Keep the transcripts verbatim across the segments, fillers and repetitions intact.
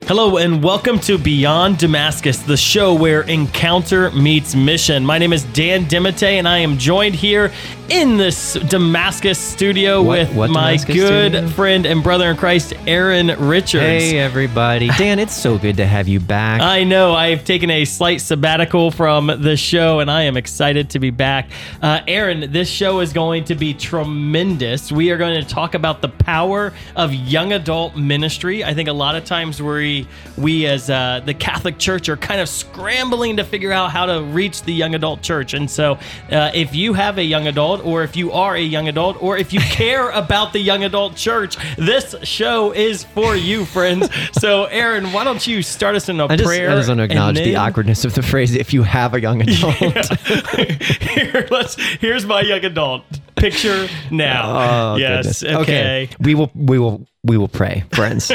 Hello and welcome to Beyond Damascus, the show where encounter meets mission. My name is Dan Dimite, and I am joined here in this Damascus studio What- with what my Damascus good studio? friend and brother in Christ, Aaron Richards. Hey, everybody. Dan, it's so good to have you back. I know. I've taken a slight sabbatical from the show, and I am excited to be back. Uh, Aaron, this show is going to be tremendous. We are going to talk about the power of young adult ministry. I think a lot of times we, we as uh, the Catholic Church are kind of scrambling to figure out how to reach the young adult church. And so uh, if you have a young adult, or if you are a young adult, or if you care about the young adult church, this show is for you, friends. So, Aaron, why don't you start us in a I just, prayer? I just want to acknowledge and the then- awkwardness of the phrase, if you have a young adult. Yeah. Here, let's. Here's my young adult picture now. Oh, yes. goodness. Okay. We will, we will, we will pray, friends.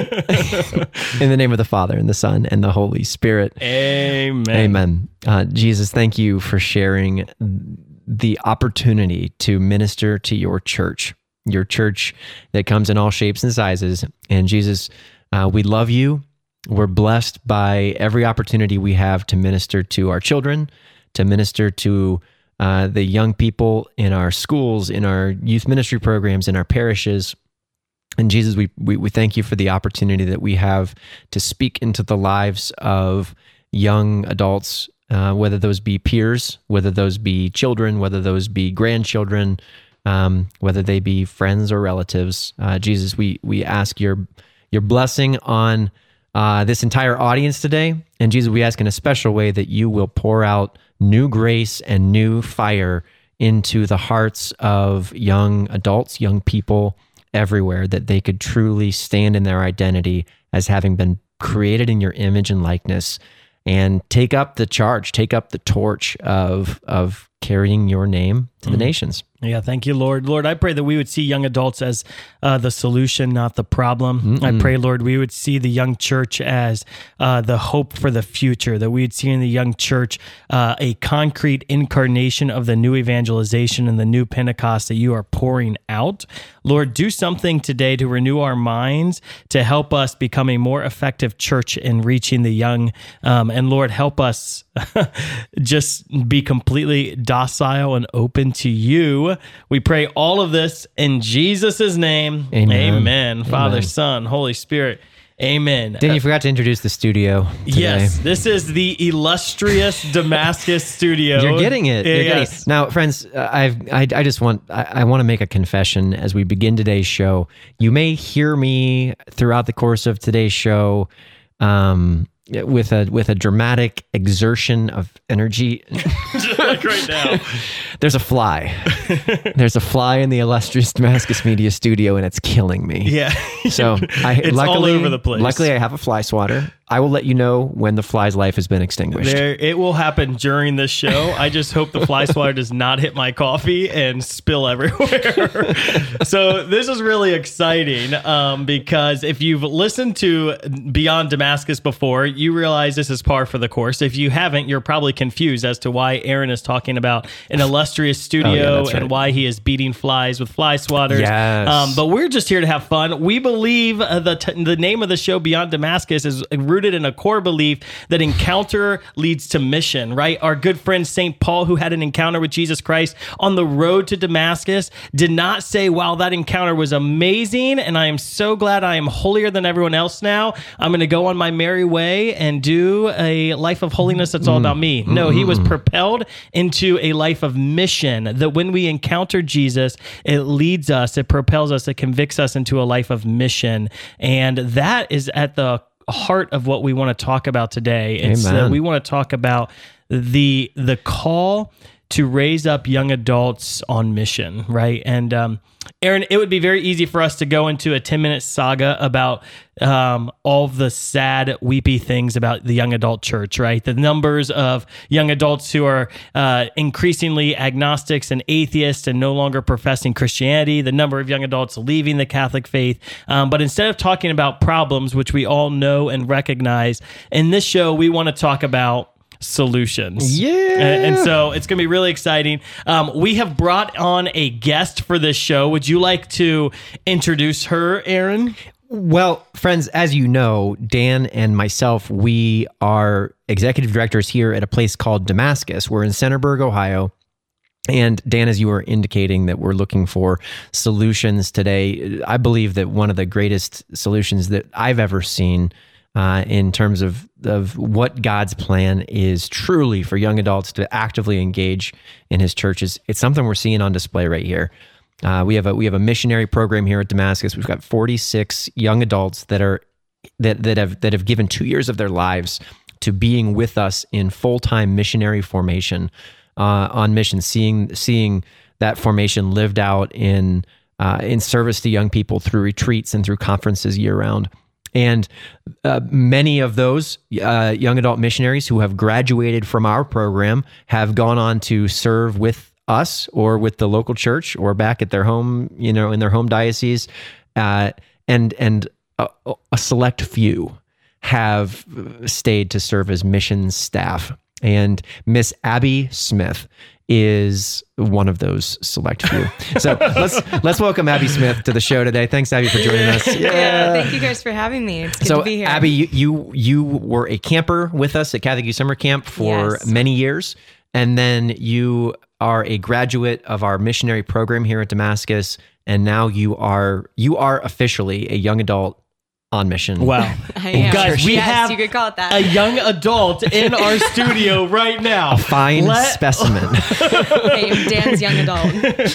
In the name of the Father, and the Son, and the Holy Spirit. Amen. Amen. Uh, Jesus, thank you for sharing the opportunity to minister to your church, your church that comes in all shapes and sizes. And Jesus, uh, we love you. We're blessed by every opportunity we have to minister to our children, to minister to uh, the young people in our schools, in our youth ministry programs, in our parishes. And Jesus, we, we we thank you for the opportunity that we have to speak into the lives of young adults, uh, whether those be peers, whether those be children, whether those be grandchildren, um, whether they be friends or relatives. Uh, Jesus, we we ask your your blessing on uh, this entire audience today. And Jesus, we ask in a special way that you will pour out new grace and new fire into the hearts of young adults, young people everywhere, that they could truly stand in their identity as having been created in your image and likeness, and take up the charge, take up the torch of of carrying your name to the nations. Yeah, thank you, Lord. Lord, I pray that we would see young adults as uh, the solution, not the problem. Mm-mm. I pray, Lord, we would see the young church as uh, the hope for the future, that we would see in the young church uh, a concrete incarnation of the new evangelization and the new Pentecost that you are pouring out. Lord, do something today to renew our minds, to help us become a more effective church in reaching the young. Um, and Lord, help us just be completely docile and open to you. We pray all of this in Jesus' name. Amen. Amen. Father, Amen. Son, Holy Spirit. Amen. Dan, you forgot to introduce the studio today. Yes, this is the illustrious Damascus studio. You're getting it. You're yes. getting it. Now, friends, uh, I've, I, I just want I, I want to make a confession as we begin today's show. You may hear me throughout the course of today's show um, with a with a dramatic exertion of energy. Like right now. There's a fly. There's a fly in the illustrious Damascus Media studio, and it's killing me. Yeah. So I It's all luckily, over the place. Luckily, I have a fly swatter. I will let you know when the fly's life has been extinguished. There, it will happen during this show. I just hope the fly swatter does not hit my coffee and spill everywhere. So this is really exciting um, because if you've listened to Beyond Damascus before, you realize this is par for the course. If you haven't, you're probably confused as to why Aaron is talking about an illustrious studio Oh, yeah, that's and right. why he is beating flies with fly swatters. Yes. Um, but we're just here to have fun. We believe uh, the t- the name of the show, Beyond Damascus, is rooted in a core belief that encounter leads to mission, right? Our good friend Saint Paul, who had an encounter with Jesus Christ on the road to Damascus, did not say, wow, that encounter was amazing, and I am so glad I am holier than everyone else now. I'm going to go on my merry way and do a life of holiness that's all about me. No, he was propelled into a life of mission, that when we encounter Jesus, it leads us, it propels us, it convicts us into a life of mission. And that is at the heart of what we want to talk about today. It's Amen. uh, we want to talk about the the call to raise up young adults on mission, right? And um, Aaron, it would be very easy for us to go into a ten-minute saga about um, all the sad, weepy things about the young adult church, right? The numbers of young adults who are uh, increasingly agnostics and atheists and no longer professing Christianity, the number of young adults leaving the Catholic faith. Um, but instead of talking about problems, which we all know and recognize, in this show, we want to talk about solutions. Yeah. And, and so it's going to be really exciting. Um, we have brought on a guest for this show. Would you like to introduce her, Aaron? Well, friends, as you know, Dan and myself, we are executive directors here at a place called Damascus. We're in Centerburg, Ohio. And Dan, as you were indicating that we're looking for solutions today, I believe that one of the greatest solutions that I've ever seen uh, in terms of, of what God's plan is truly for young adults to actively engage in his churches, it's something we're seeing on display right here. Uh, we have a we have a missionary program here at Damascus. We've got forty-six young adults that are that that have that have given two years of their lives to being with us in full-time missionary formation. Uh, on mission, seeing seeing that formation lived out in uh, in service to young people through retreats and through conferences year round. And uh, many of those uh, young adult missionaries who have graduated from our program have gone on to serve with us or with the local church or back at their home, you know, in their home diocese, uh, and and a, a select few have stayed to serve as missions staff. And Miss Abby Smith is one of those select few. So let's let's welcome Abby Smith to the show today. Thanks, Abby, for joining us. Yeah, yeah thank you guys for having me. It's good so, to be here. Abby, you, you you were a camper with us at Catholic Youth Summer Camp for yes. many years, and then you are a graduate of our missionary program here at Damascus, and now you are you are officially a young adult on mission. Wow. I am. Guys, we yes, have you could call it that. a young adult in our studio right now. A fine Let- specimen. Hey, I'm Dan's young adult.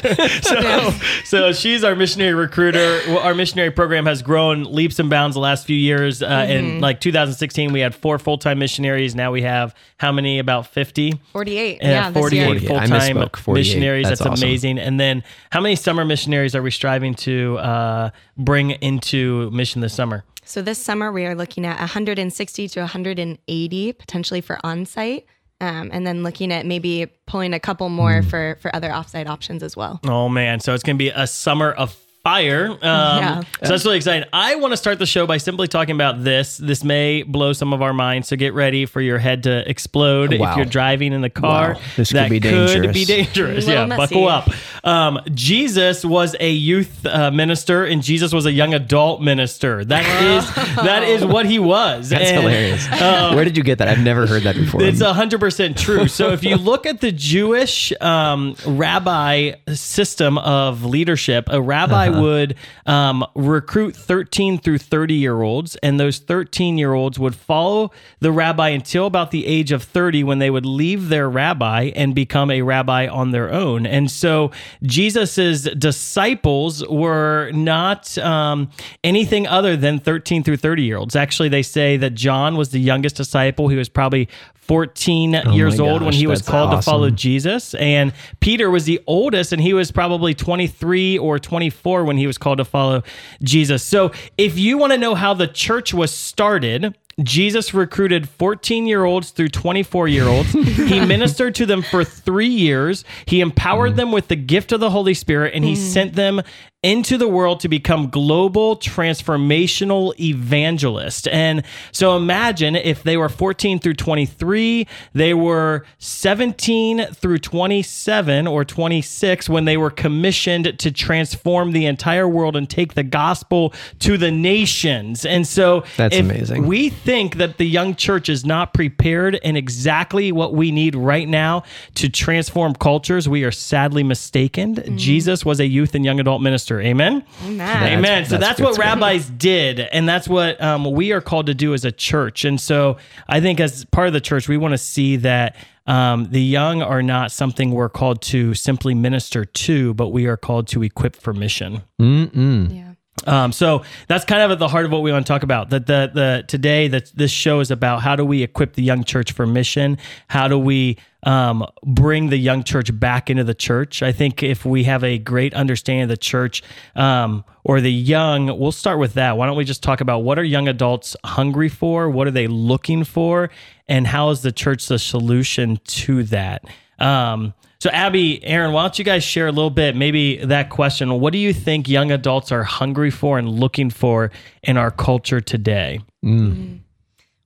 so, so she's our missionary recruiter. Our missionary program has grown leaps and bounds the last few years. Uh, mm-hmm. In like two thousand sixteen, we had four full-time missionaries. Now we have how many? About fifty? forty-eight. Uh, yeah, forty-eight full-time missionaries. That's, That's awesome. amazing. And then how many summer missionaries are we striving to uh, bring into mission this summer? So this summer, we are looking at one hundred sixty to one hundred eighty potentially for on-site, um, and then looking at maybe pulling a couple more mm. for, for other off-site options as well. Oh, man. So it's going to be a summer of fire. Um, yeah. So that's really exciting. I want to start the show by simply talking about this. This may blow some of our minds, so get ready for your head to explode wow. if you're driving in the car. Wow. This that could be dangerous. Could be dangerous. A Yeah, messy. buckle up. Um, Jesus was a youth uh, minister, and Jesus was a young adult minister. That is that is what he was. That's and, hilarious. Um, Where did you get that? I've never heard that before. It's one hundred percent true. So if you look at the Jewish um, rabbi system of leadership, a rabbi uh-huh. would um, recruit thirteen through thirty year olds, and those thirteen year olds would follow the rabbi until about the age of thirty, when they would leave their rabbi and become a rabbi on their own. And so Jesus's disciples were not um, anything other than thirteen through thirty year olds. Actually, they say that John was the youngest disciple. He was probably fourteen oh years old gosh, when he was called awesome. to follow Jesus. And Peter was the oldest, and he was probably twenty-three or twenty-four when he was called to follow Jesus. So if you want to know how the church was started, Jesus recruited fourteen-year-olds through twenty-four-year-olds. He ministered to them for three years. He empowered mm. them with the gift of the Holy Spirit, and he mm. sent them into the world to become global transformational evangelists. And so imagine if they were fourteen through twenty-three, they were seventeen through twenty-seven or twenty-six when they were commissioned to transform the entire world and take the gospel to the nations. And so that's if amazing. We think that the young church is not prepared and exactly what we need right now to transform cultures, we are sadly mistaken. Mm. Jesus was a youth and young adult minister. Amen? Amen. Amen. So that's, that's what rabbis did, and that's what um, we are called to do as a church. And so I think as part of the church, we want to see that um, the young are not something we're called to simply minister to, but we are called to equip for mission. Mm-mm. Yeah. Um, so that's kind of at the heart of what we want to talk about. That the the today that this show is about how do we equip the young church for mission? How do we um, bring the young church back into the church? I think if we have a great understanding of the church um, or the young, we'll start with that. Why don't we just talk about what are young adults hungry for? What are they looking for? And how is the church the solution to that? Um, So Abby, Aaron, why don't you guys share a little bit, maybe that question, what do you think young adults are hungry for and looking for in our culture today? Mm.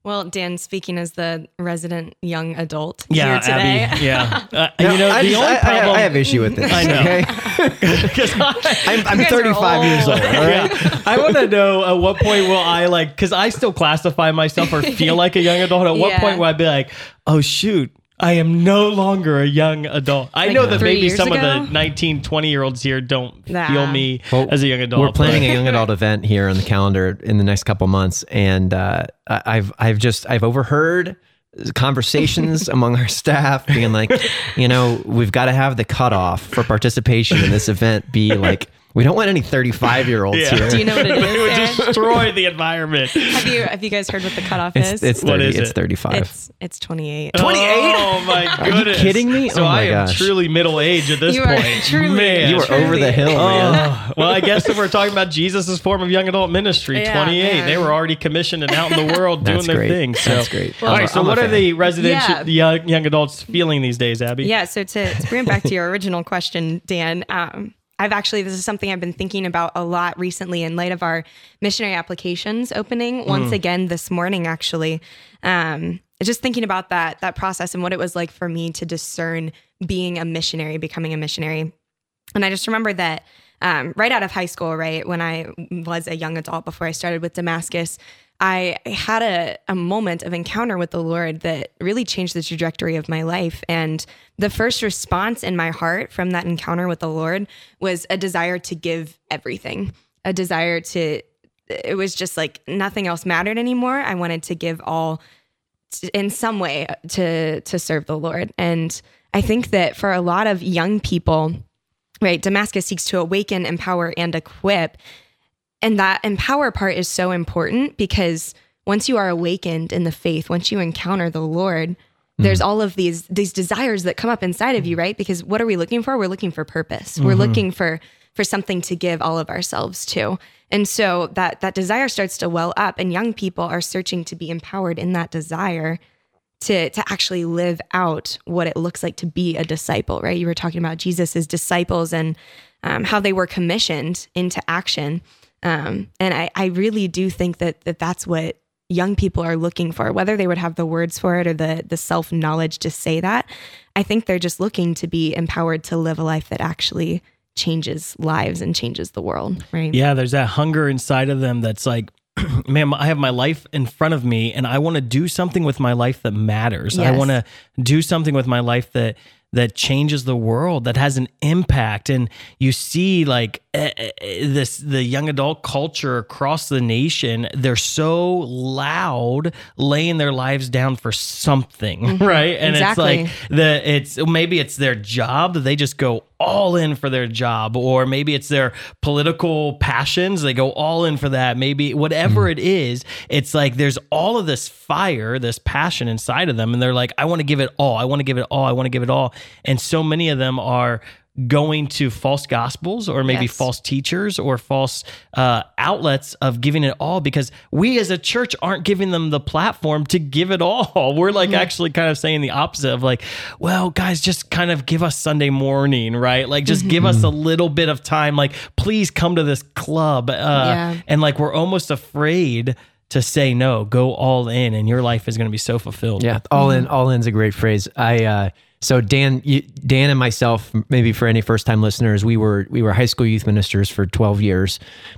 Well, Dan, speaking as the resident young adult Yeah, here today. Abby. Yeah. Uh, No, you know, I, the just- only I- I- problem. I have issue with this. I know. Okay? 'Cause I- I'm, I'm You guys are thirty-five years old. old. All right. Yeah. I want to know at what point will I like, because I still classify myself or feel like a young adult. At what Yeah. point will I be like, oh, shoot, I am no longer a young adult? I Like know that three maybe years some ago? of the nineteen, twenty year olds here don't Nah. feel me Well, as a young adult. We're planning but- a young adult event here on the calendar in the next couple months, and uh, I- I've I've just I've overheard conversations among our staff being like, you know, we've got to have the cutoff for participation in this event be like, we don't want any thirty-five year olds Yeah. here. Do you know what it it would is, Dan? destroy the environment. Have you have you guys heard what the cutoff It's is? it's What thirty. is It's it? thirty-five. it's it's twenty-eight. twenty-eight? Oh my Are you goodness! kidding me? So Oh my I am gosh. truly middle aged at this You are point. truly- Man. you were Truly. over the hill, man. Oh, well, I guess if we're talking about Jesus' form of young adult ministry, Yeah, twenty-eight, man. they were already commissioned and out in the world doing That's their great. thing. So. That's great. All I'm right, a- so I'm a what are fan. the residential Yeah. young, young adults feeling these days, Abby? Yeah, so to, to bring it back to your original question, Dan, um, I've actually, this is something I've been thinking about a lot recently in light of our missionary applications opening once again this morning, actually. Um, just thinking about that, that process and what it was like for me to discern being a missionary, becoming a missionary. And I just remember that um, right out of high school, right, when I was a young adult before I started with Damascus, I had a, a moment of encounter with the Lord that really changed the trajectory of my life. And the first response in my heart from that encounter with the Lord was a desire to give everything, a desire to, it was just like nothing else mattered anymore. I wanted to give all t- in some way to, to serve the Lord. And I think that for a lot of young people, right, Damascus seeks to awaken, empower, and equip. And that empower part is so important because once you are awakened in the faith, once you encounter the Lord, there's all of these these desires that come up inside of you, right? Because what are we looking for? We're looking for purpose. We're looking for for something to give all of ourselves to. And so that that desire starts to well up, and young people are searching to be empowered in that desire to to actually live out what it looks like to be a disciple, right? You were talking about Jesus's disciples and um, how they were commissioned into action. Um, and I, I really do think that, that that's what young people are looking for, whether they would have the words for it or the the self-knowledge to say that. I think they're just looking to be empowered to live a life that actually changes lives and changes the world, right? Yeah, there's that hunger inside of them that's like, man, I have my life in front of me and I want to do something with my life that matters. I Yes. want to do something with my life that that changes the world, that has an impact. And you see like eh, eh, this, the young adult culture across the nation, they're so loud, laying their lives down for something, right? And Exactly. it's like the, it's maybe it's their job. They just go all in for their job, or maybe it's their political passions. They go all in for that. Maybe whatever it is, it's like there's all of this fire, this passion inside of them. And they're like, I want to give it all. I want to give it all. I want to give it all. And so many of them are going to false gospels or maybe Yes. false teachers or false uh, outlets of giving it all, because we as a church aren't giving them the platform to give it all. We're like actually kind of saying the opposite of like, well, guys, just kind of give us Sunday morning, right? Like just give us a little bit of time. Like, please come to this club. Uh, Yeah. And like, we're almost afraid to say no, go all in, and your life is going to be so fulfilled. Yeah, all in, all in's a great phrase. I uh, so Dan, you, Dan, and myself, maybe for any first time listeners, we were we were high school youth ministers for twelve years,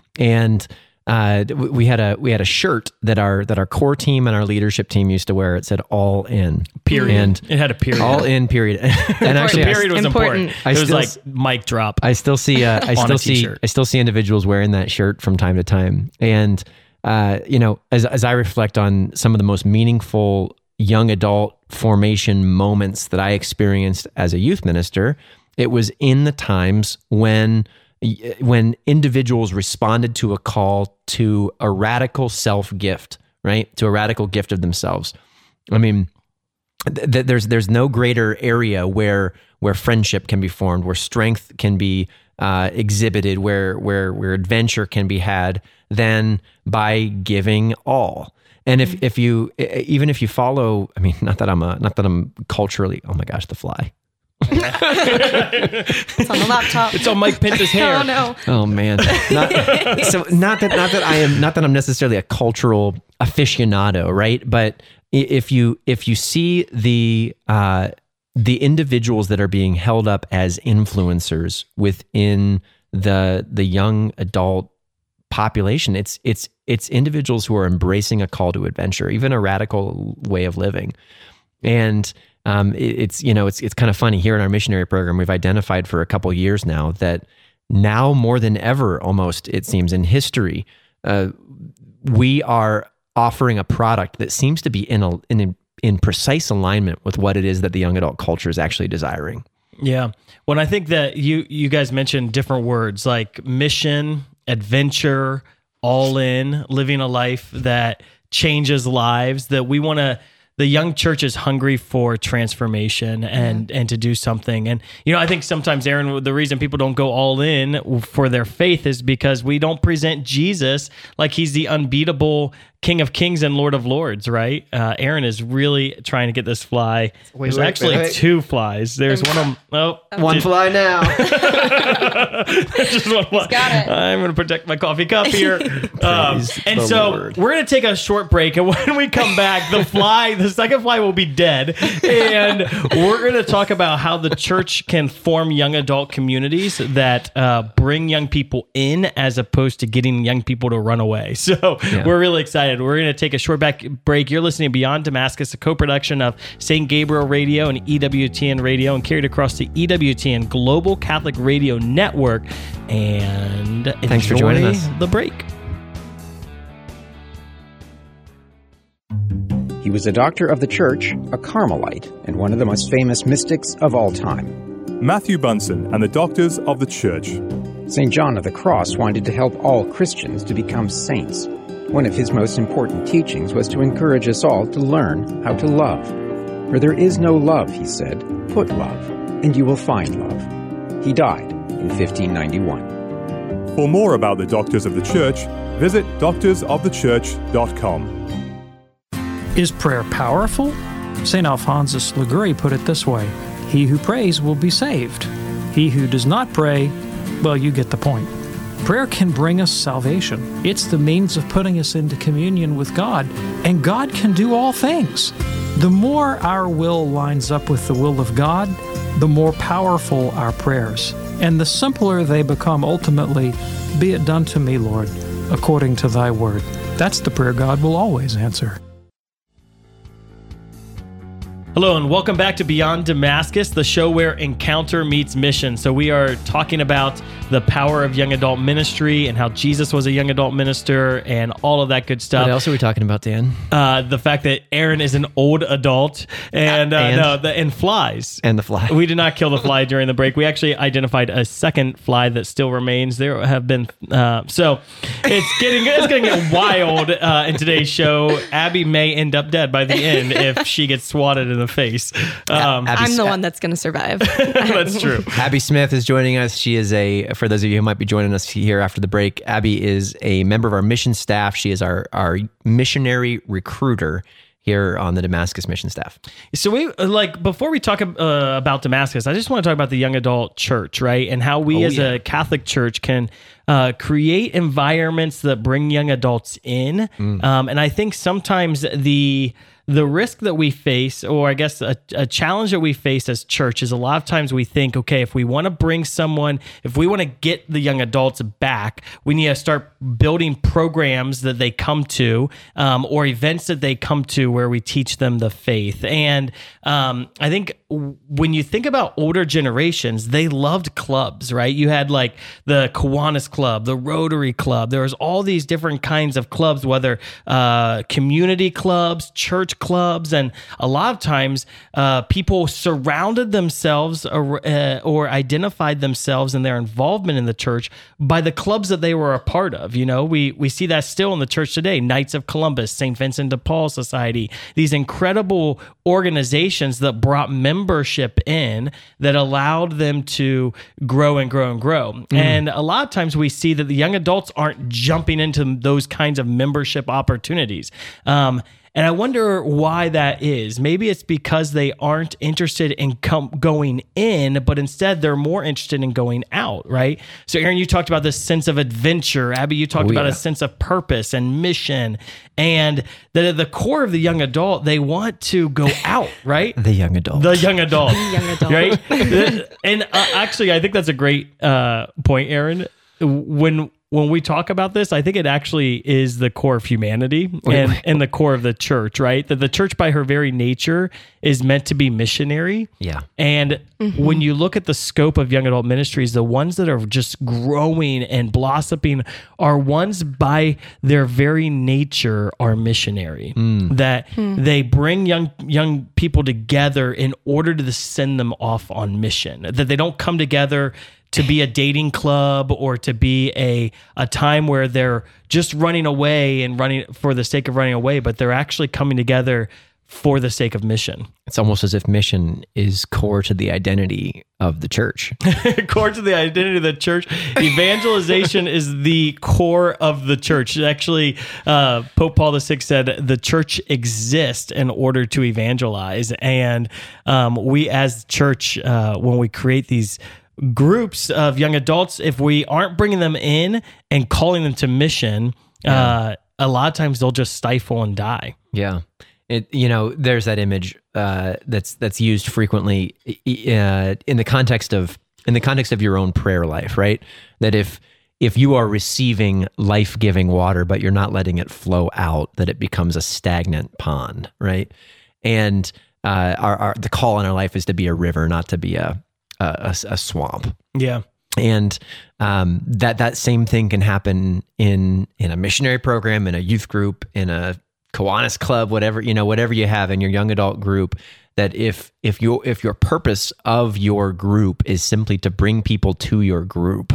and uh, we we had a we had a shirt that our that our core team and our leadership team used to wear. It said "All In." Period. And It had a period. all in. Period. And actually, The I, period was important. Important. I it was still like s- mic drop. I still see uh, I On a still see t-shirt. I still see individuals wearing that shirt from time to time. And uh, you know, as as I reflect on some of the most meaningful young adult formation moments that I experienced as a youth minister, it was in the times when when individuals responded to a call to a radical self-gift, right? To a radical gift of themselves. I mean, th- th- there's there's no greater area where where friendship can be formed, where strength can be uh, exhibited, where where where adventure can be had, than by giving all. And if if you even if you follow, I mean, not that I'm a not that I'm culturally, oh my gosh, the fly. It's on the laptop. It's on Mike Pinta's hair. Oh no. Oh man. Not, so not that not that I am not that I'm necessarily a cultural aficionado, right? But if you if you see the uh, the individuals that are being held up as influencers within the the young adult population, it's it's it's individuals who are embracing a call to adventure, even a radical way of living. And um, it, it's you know it's it's kind of funny here in our missionary program. We've identified for a couple years now that now more than ever, almost it seems in history, uh, we are offering a product that seems to be in a in in precise alignment with what it is that the young adult culture is actually desiring. Yeah. When I think that you you guys mentioned different words like mission, adventure, all in, living a life that changes lives, that we want to, the young church is hungry for transformation and, mm-hmm. and to do something. And, you know, I think sometimes, Aaron, the reason people don't go all in for their faith is because we don't present Jesus like he's the unbeatable King of Kings and Lord of Lords, right? Uh, Aaron is really trying to get this fly. Wait, There's wait, actually wait, wait. two flies. There's one of them. Oh, one fly now. Just one fly. Got it. I'm going to protect my coffee cup here. um, and so Lord. We're going to take a short break. And when we come back, the fly, the second fly will be dead. And we're going to talk about how the church can form young adult communities that uh, bring young people in as opposed to getting young people to run away. So yeah. We're really excited. We're going to take a short back break. You're listening to Beyond Damascus, a co-production of Saint Gabriel Radio and E W T N Radio, and carried across the E W T N Global Catholic Radio Network. And thanks for joining us. The break. He was a doctor of the church, a Carmelite, and one of the most famous mystics of all time. Matthew Bunson and the Doctors of the Church. Saint John of the Cross wanted to help all Christians to become saints. One of his most important teachings was to encourage us all to learn how to love. Where there is no love, he said, put love, and you will find love. He died in fifteen ninety-one. For more about the Doctors of the Church, visit doctors of the church dot com. Is prayer powerful? Saint Alphonsus Liguori put it this way: he who prays will be saved. He who does not pray, well, you get the point. Prayer can bring us salvation. It's the means of putting us into communion with God, and God can do all things. The more our will lines up with the will of God, the more powerful our prayers, and the simpler they become ultimately. Be it done to me, Lord, according to thy word. That's the prayer God will always answer. Hello and welcome back to Beyond Damascus, the show where encounter meets mission. So we are talking about the power of young adult ministry and how Jesus was a young adult minister and all of that good stuff. What else are we talking about, Dan? Uh, the fact that Aaron is an old adult and, uh, and? no, the, and flies. And the fly. We did not kill the fly during the break. We actually identified a second fly that still remains. There have been, uh, so it's getting it's going to get wild uh, in today's show. Abby may end up dead by the end if she gets swatted in the face. Um, I'm the one that's going to survive. That's true. Abby Smith is joining us. She is a, for those of you who might be joining us here after the break, Abby is a member of our mission staff. She is our, our missionary recruiter here on the Damascus mission staff. So we like before we talk uh, about Damascus, I just want to talk about the young adult church, right? And how we oh, as yeah. a Catholic church can uh, create environments that bring young adults in. Mm. Um, and I think sometimes the The risk that we face, or I guess a, a challenge that we face as church, is a lot of times we think, okay, if we want to bring someone, if we want to get the young adults back, we need to start building programs that they come to, um, or events that they come to where we teach them the faith. And um, I think when you think about older generations, they loved clubs, right? You had like the Kiwanis Club, the Rotary Club. There was all these different kinds of clubs, whether uh, community clubs, church clubs, and a lot of times uh, people surrounded themselves or, uh, or identified themselves and their involvement in the church by the clubs that they were a part of. You know, we we see that still in the church today. Knights of Columbus, Saint Vincent de Paul Society, these incredible organizations that brought membership in that allowed them to grow and grow and grow. Mm. And a lot of times we see that the young adults aren't jumping into those kinds of membership opportunities. Um, And I wonder why that is. Maybe it's because they aren't interested in com- going in, but instead they're more interested in going out, right? So Aaron, you talked about this sense of adventure. Abby, you talked Oh, about yeah. a sense of purpose and mission. And that at the core of the young adult, they want to go out, right? The young adult. The young adult. Young adult. Right? And uh, actually, I think that's a great uh, point, Aaron. When when we talk about this, I think it actually is the core of humanity and, wait. and the core of the church, right? That the church by her very nature is meant to be missionary. Yeah. And when you look at the scope of young adult ministries, the ones that are just growing and blossoming are ones by their very nature are missionary. That they bring young young people together in order to send them off on mission. That they don't come together to be a dating club or to be a a time where they're just running away and running for the sake of running away, but they're actually coming together for the sake of mission. It's almost as if mission is core to the identity of the church. Core to the identity of the church. Evangelization is the core of the church. Actually, uh, Pope Paul the Sixth said the church exists in order to evangelize. And um, we as church, uh, when we create these groups of young adults, if we aren't bringing them in and calling them to mission, uh, a lot of times they'll just stifle and die. Yeah. It, you know, there's that image uh, that's that's used frequently uh, in the context of in the context of your own prayer life, right? That if if you are receiving life-giving water, but you're not letting it flow out, that it becomes a stagnant pond, right? And uh, our, our the call in our life is to be a river, not to be a a, a swamp. Yeah. And um, that that same thing can happen in in a missionary program, in a youth group, in a Kiwanis club, whatever you know, whatever you have in your young adult group. That if if you if your purpose of your group is simply to bring people to your group,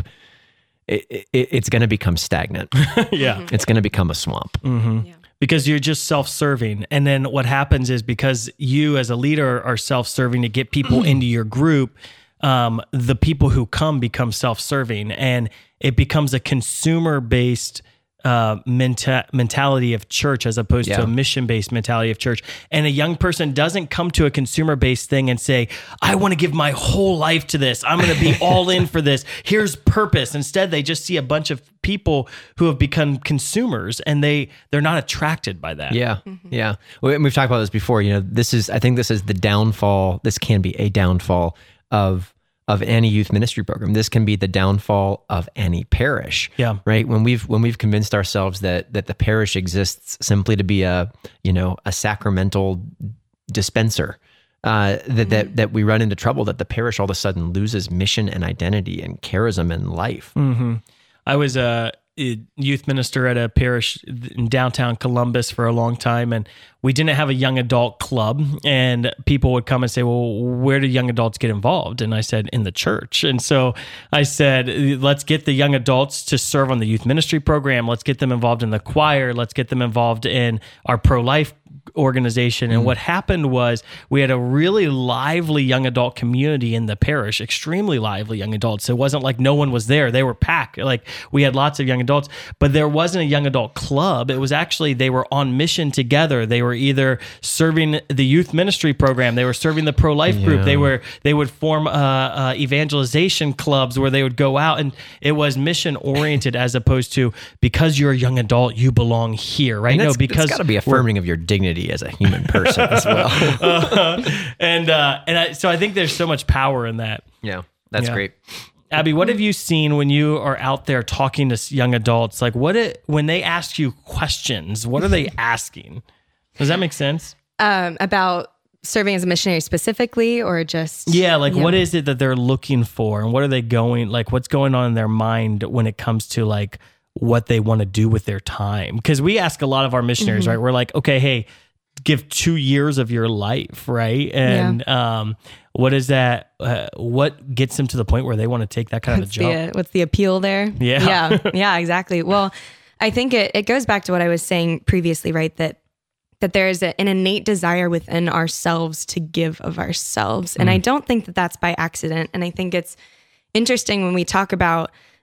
it, it, it's going to become stagnant. Yeah. It's going to become a swamp. Yeah. Because you're just self-serving. And then what happens is because you as a leader are self-serving to get people into your group, um, the people who come become self-serving, and it becomes a consumer-based uh, menta- mentality of church as opposed Yeah. to a mission-based mentality of church. And a young person doesn't come to a consumer-based thing and say, I want to give my whole life to this. I'm going to be all in for this. Here's purpose. Instead, they just see a bunch of people who have become consumers, and they, they're not attracted by that. Yeah, yeah. We- We've talked about this before. You know, this is, I think this is the downfall. This can be a downfall of of any youth ministry program. This can be the downfall of any parish. Yeah. Right. When we've when we've convinced ourselves that that the parish exists simply to be a you know a sacramental dispenser, uh, that that that we run into trouble. That the parish all of a sudden loses mission and identity and charism and life. Mm-hmm. I was a youth minister at a parish in downtown Columbus for a long time, and we didn't have a young adult club, and people would come and say, well, where do young adults get involved? And I said, in the church. And so I said, let's get the young adults to serve on the youth ministry program. Let's get them involved in the choir. Let's get them involved in our pro-life organization. And what happened was we had a really lively young adult community in the parish, extremely lively young adults. It wasn't like no one was there. They were packed. Like we had lots of young adults, but there wasn't a young adult club. It was actually, they were on mission together. They were either serving the youth ministry program. They were serving the pro-life group. Yeah. They were, they would form uh, uh, evangelization clubs where they would go out, and it was mission oriented as opposed to because you're a young adult, you belong here, right? And No, that's, because it's got to be affirming of your dignity as a human person as well. uh, and uh, and I, so I think there's so much power in that. Yeah, that's Yeah. great. Abby, what have you seen when you are out there talking to young adults? Like, what it, when they ask you questions, what are they asking? Does that make sense? Um, about serving as a missionary specifically, or just Yeah, like what is it that they're looking for, and what are they going, like what's going on in their mind when it comes to like what they want to do with their time? Because we ask a lot of our missionaries, Mm-hmm. right? We're like, okay, hey, give two years of your life, right? And um, what is that? Uh, what gets them to the point where they want to take that kind of a What's jump? the, what's the appeal there? Yeah. yeah, yeah, exactly. Well, I think it it goes back to what I was saying previously, right? That that there is a, an innate desire within ourselves to give of ourselves, and I don't think that that's by accident. And I think it's interesting when we talk about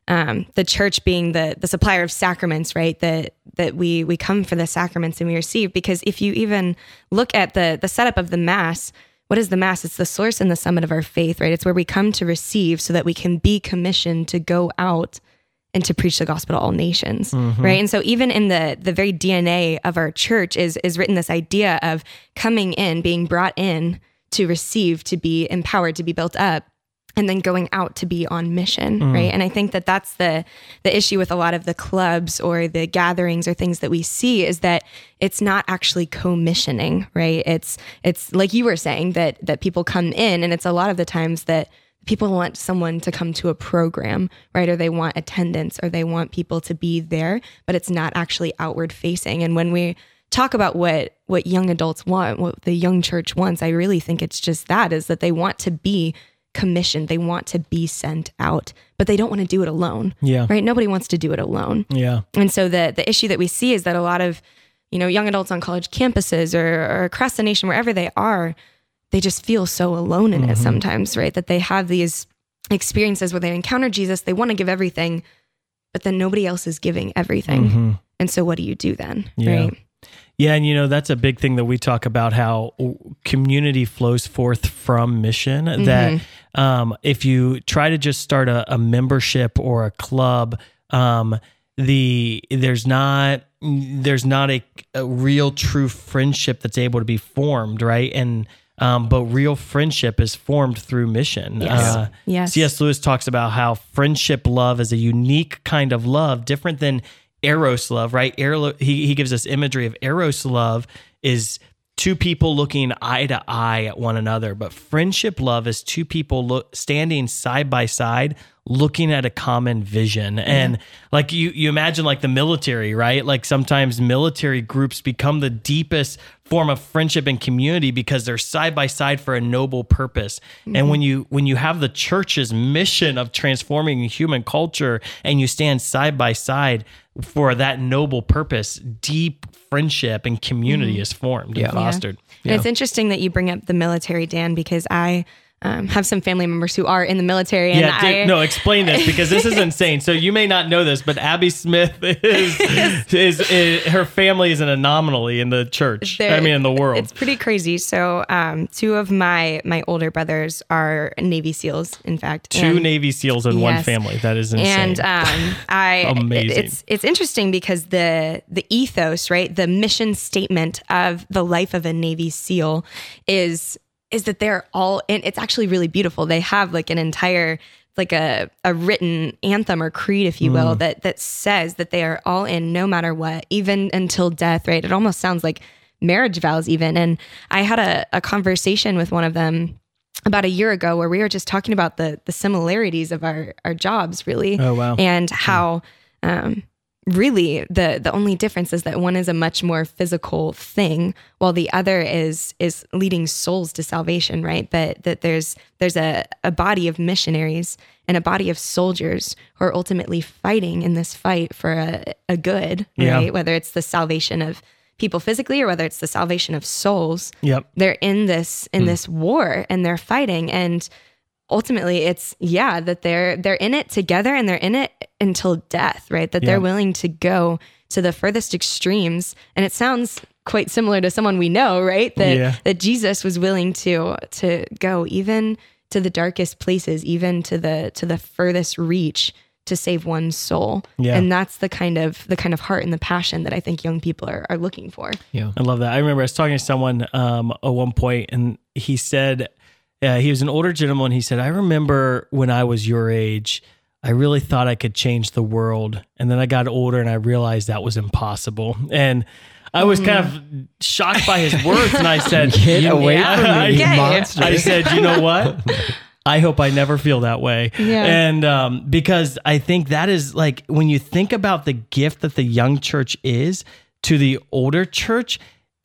um, the church being the the supplier of sacraments, right? That that we we come for the sacraments and we receive. Because if you even look at the the setup of the Mass, what is the Mass? It's the source and the summit of our faith, right? It's where we come to receive so that we can be commissioned to go out and to preach the gospel to all nations, mm-hmm. right? And so even in the the very D N A of our church is is written this idea of coming in, being brought in to receive, to be empowered, to be built up, and then going out to be on mission, mm. right? And I think that that's the the issue with a lot of the clubs or the gatherings or things that we see is that it's not actually commissioning, right? It's it's like you were saying that that people come in, and it's a lot of the times that people want someone to come to a program, right? Or they want attendance, or they want people to be there, but it's not actually outward facing. And when we talk about what what young adults want, what the young church wants, I really think it's just that, is that they want to be commissioned. They want to be sent out, but they don't want to do it alone. Yeah. Right? Nobody wants to do it alone. Yeah. And so the the issue that we see is that a lot of, you know, young adults on college campuses or, or across the nation, wherever they are, they just feel so alone in mm-hmm. it sometimes, right? That they have these experiences where they encounter Jesus, they want to give everything, but then nobody else is giving everything. Mm-hmm. And so what do you do then, yeah. right? Yeah, and you know, that's a big thing that we talk about, how community flows forth from mission, mm-hmm. that um, if you try to just start a, a membership or a club, um, the there's not there's not a, a real true friendship that's able to be formed, right? And Um, but real friendship is formed through mission. Yes. Uh, yes. C S Lewis talks about how friendship love is a unique kind of love, different than eros love, right? Ero, he, he gives us imagery of eros love is two people looking eye to eye at one another, but friendship love is two people look, standing side by side, looking at a common vision. Mm-hmm. And like you, you imagine like the military, right? Like sometimes military groups become the deepest form of friendship and community because they're side by side for a noble purpose. Mm-hmm. And when you when you have the church's mission of transforming human culture and you stand side by side for that noble purpose, deep friendship and community mm-hmm. is formed yeah. and fostered. Yeah. And Yeah. it's interesting that you bring up the military, Dan, because I um, have some family members who are in the military. And yeah, I, no, explain this because this is insane. So you may not know this, but Abby Smith is, is, is her family is an anomaly in the church. I mean, in the world. It's pretty crazy. So um, two of my my older brothers are Navy SEALs, in fact. Two and, Navy SEAls in yes. one family. That is insane. And um, I, Amazing. It, it's it's interesting because the the ethos, right, the mission statement of the life of a Navy SEAL is. is that they're all in. It's actually really beautiful. They have like an entire, like a, a written anthem or creed, if you will, mm. that, that says that they are all in no matter what, even until death, right? It almost sounds like marriage vows even. And I had a, a conversation with one of them about a year ago where we were just talking about the the similarities of our, our jobs, really. Oh, wow. And how, um, really the the only difference is that one is a much more physical thing while the other is is leading souls to salvation, right? That that there's there's a, a body of missionaries and a body of soldiers who are ultimately fighting in this fight for a, a good, right? Yeah. Whether it's the salvation of people physically or whether it's the salvation of souls. Yep. They're in this in mm. this war and they're fighting, and ultimately it's yeah that they're they're in it together and they're in it until death, right? That yeah. they're willing to go to the furthest extremes. And it sounds quite similar to someone we know, right? That yeah. that Jesus was willing to to go even to the darkest places, even to the to the furthest reach to save one soul. Yeah. And that's the kind of the kind of heart and the passion that I think young people are are looking for. Yeah. I love that. I remember I was talking to someone um at one point and he said Yeah, he was an older gentleman. He said, I remember when I was your age, I really thought I could change the world. And then I got older and I realized that was impossible. And I was kind of shocked by his words. And I said, Get away yeah, from me, I, you I, monster. I said, you know what? I hope I never feel that way. Yeah. And um, because I think that is like, when you think about the gift that the young church is to the older church,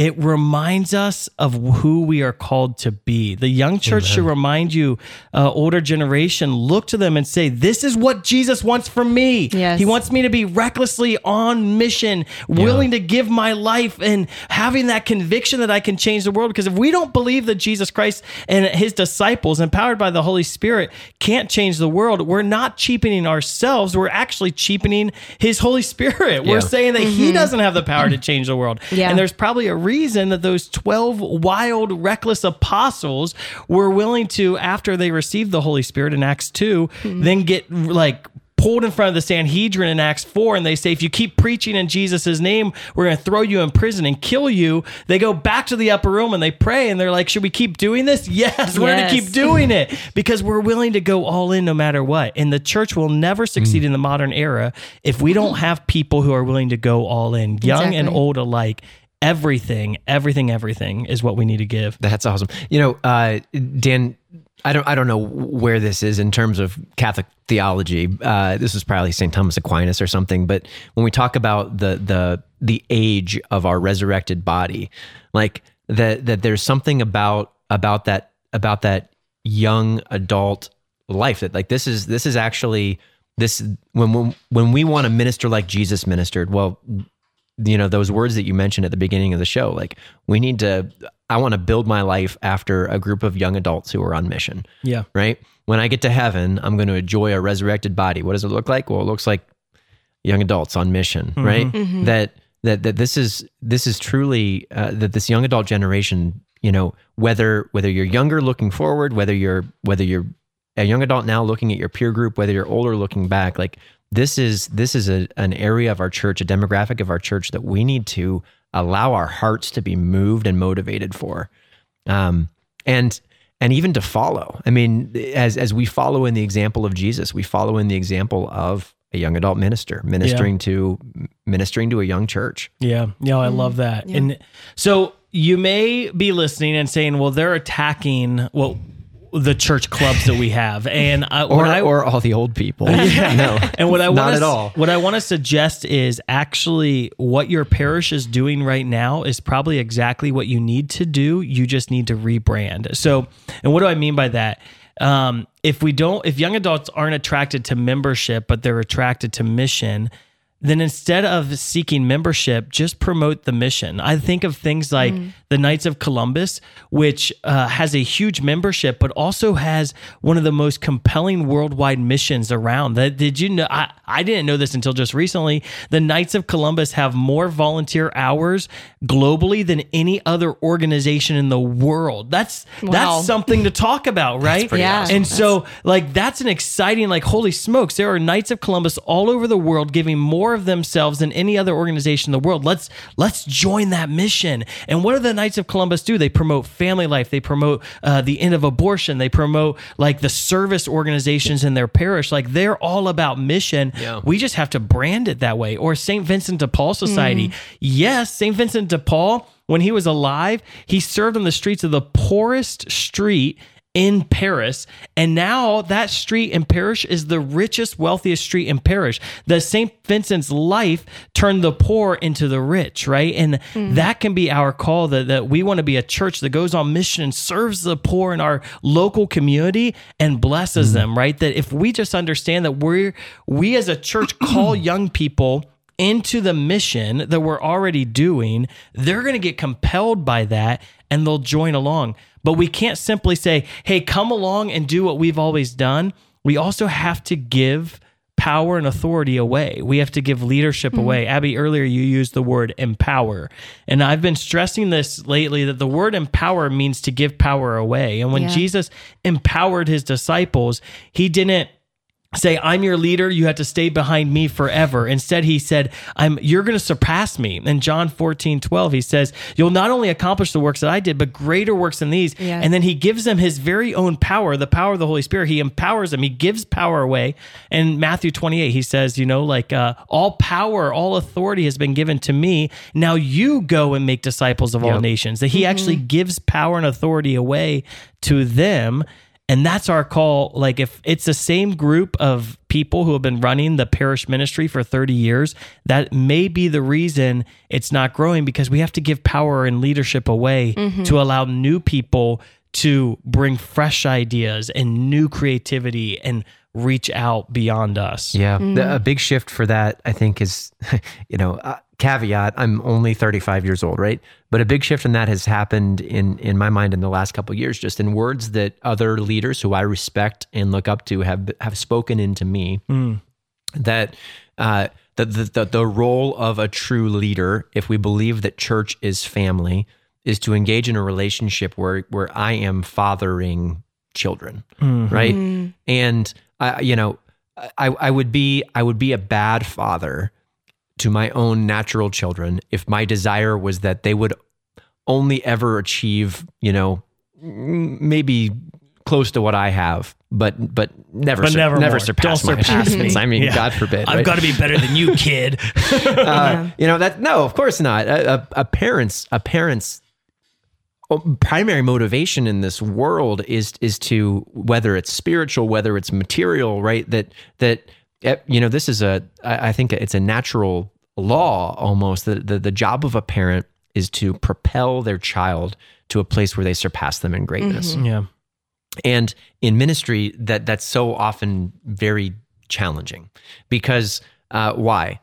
it reminds us of who we are called to be. The young church Amen. Should remind you, uh, older generation, look to them and say, this is what Jesus wants from me. Yes. He wants me to be recklessly on mission, willing yeah. to give my life and having that conviction that I can change the world. Because if we don't believe that Jesus Christ and his disciples, empowered by the Holy Spirit, can't change the world, we're not cheapening ourselves. We're actually cheapening his Holy Spirit. We're Yeah. saying that mm-hmm. he doesn't have the power to change the world. Yeah. And there's probably a reason that those twelve wild, reckless apostles were willing to, after they received the Holy Spirit in Acts two, mm-hmm. then get like pulled in front of the Sanhedrin in Acts four, and they say, if you keep preaching in Jesus' name, we're going to throw you in prison and kill you. They go back to the upper room and they pray, and they're like, should we keep doing this? Yes, we're yes. going to keep doing it because we're willing to go all in no matter what. And the church will never succeed mm. in the modern era if we don't have people who are willing to go all in, young exactly. and old alike. Everything, everything, everything is what we need to give. That's awesome. You know, uh, Dan, I don't I don't know where this is in terms of Catholic theology. Uh, this is probably Saint Thomas Aquinas or something. But when we talk about the the the age of our resurrected body, like that that there's something about about that about that young adult life that like this is this is actually this when when when we want to minister like Jesus ministered. Well, you know, those words that you mentioned at the beginning of the show, like we need to, I want to build my life after a group of young adults who are on mission. Yeah. Right. When I get to heaven, I'm going to enjoy a resurrected body. What does it look like? Well, it looks like young adults on mission, mm-hmm. right? Mm-hmm. That, that, that this is, this is truly, uh, that this young adult generation, you know, whether, whether you're younger looking forward, whether you're, whether you're a young adult now looking at your peer group, whether you're older looking back, like, This is this is a, an area of our church, a demographic of our church that we need to allow our hearts to be moved and motivated for, um, and and even to follow. I mean, as as we follow in the example of Jesus, we follow in the example of a young adult minister ministering yeah. to ministering to a young church. Yeah, yeah, I love that. Yeah. And so you may be listening and saying, "Well, they're attacking well." the church clubs that we have, and uh, or I, or all the old people. Yeah. No, and what I want not to, at all. What I want to suggest is actually what your parish is doing right now is probably exactly what you need to do. You just need to rebrand. So, and what do I mean by that? Um, if we don't, if young adults aren't attracted to membership, but they're attracted to mission, then instead of seeking membership, just promote the mission. I think of things like mm. the Knights of Columbus, which uh, has a huge membership, but also has one of the most compelling worldwide missions around. That did you know? I, I didn't know this until just recently. The Knights of Columbus have more volunteer hours globally than any other organization in the world. That's wow. that's something to talk about, right? Yeah. Awesome. And that's... so, like, that's an exciting, like, holy smokes, there are Knights of Columbus all over the world giving more of themselves than any other organization in the world. Let's let's join that mission. And what do the Knights of Columbus do? They promote family life. They promote uh, the end of abortion. They promote like the service organizations in their parish. Like they're all about mission. Yeah. We just have to brand it that way. Or Saint Vincent de Paul Society. Mm. Yes, Saint Vincent de Paul, when he was alive, he served on the streets of the poorest street in Paris, and now that street in Paris is the richest, wealthiest street in Paris. The Saint Vincent's life turned the poor into the rich, right? And mm. that can be our call, that, that we want to be a church that goes on mission and serves the poor in our local community and blesses mm. them, right? That if we just understand that we're, we as a church call young people into the mission that we're already doing, they're going to get compelled by that and they'll join along. But we can't simply say, hey, come along and do what we've always done. We also have to give power and authority away. We have to give leadership mm-hmm. away. Abby, earlier you used the word empower. And I've been stressing this lately, that the word empower means to give power away. And when yeah. Jesus empowered his disciples, he didn't say, I'm your leader, you have to stay behind me forever. Instead, he said, I'm you're going to surpass me. In John fourteen twelve, he says, you'll not only accomplish the works that I did, but greater works than these. Yeah. And then he gives them his very own power, the power of the Holy Spirit. He empowers them. He gives power away. And Matthew twenty-eight, he says, you know, like uh, all power, all authority has been given to me. Now you go and make disciples of yep. all nations. That he mm-hmm. actually gives power and authority away to them. And that's our call. Like if it's the same group of people who have been running the parish ministry for thirty years, that may be the reason it's not growing, because we have to give power and leadership away mm-hmm. to allow new people to bring fresh ideas and new creativity and reach out beyond us. Yeah. Mm-hmm. The, a big shift for that, I think, is, you know, uh, caveat, I'm only thirty-five years old, right? But a big shift in that has happened in, in my mind in the last couple of years, just in words that other leaders who I respect and look up to have, have spoken into me, mm. that, uh, the, the, the, the role of a true leader, if we believe that church is family, is to engage in a relationship where, where I am fathering children, mm-hmm. right? Mm. And I, you know, I, I would be, I would be a bad father to my own natural children if my desire was that they would only ever achieve, you know, maybe close to what I have, but but never but sur- never, never more. surpass Don't my surpass achievements. me. I mean, Yeah. God forbid. I've right? got to be better than you, kid. uh, yeah. You know that? No, of course not. A, a, a parent's a parent's primary motivation in this world is is to, whether it's spiritual, whether it's material, right? That that you know, this is a I, I think it's a natural law almost. The, the the job of a parent is to propel their child to a place where they surpass them in greatness. Mm-hmm. Yeah. And in ministry, that that's so often very challenging because uh, why?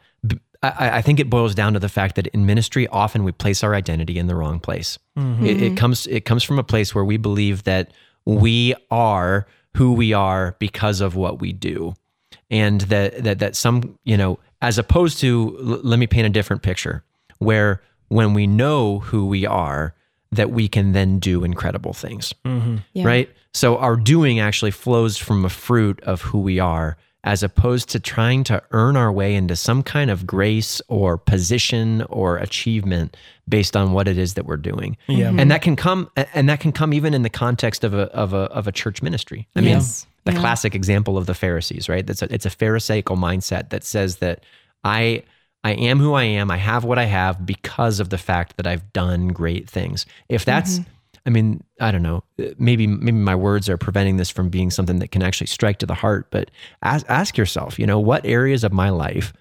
I, I think it boils down to the fact that in ministry, often we place our identity in the wrong place. Mm-hmm. It, it comes it comes from a place where we believe that we are who we are because of what we do, and that that that some you know, as opposed to l- let me paint a different picture where when we know who we are, that we can then do incredible things, mm-hmm. yeah. right? So our doing actually flows from a fruit of who we are, as opposed to trying to earn our way into some kind of grace or position or achievement based on what it is that we're doing. Yeah. Mm-hmm. And that can come, and that can come even in the context of a of a of a church ministry. I mean, yes. the yeah. classic example of the Pharisees, right? That's a, it's a Pharisaical mindset that says that I I am who I am, I have what I have because of the fact that I've done great things. If that's mm-hmm. I mean, I don't know, maybe maybe my words are preventing this from being something that can actually strike to the heart, but ask, ask yourself, you know, what areas of my life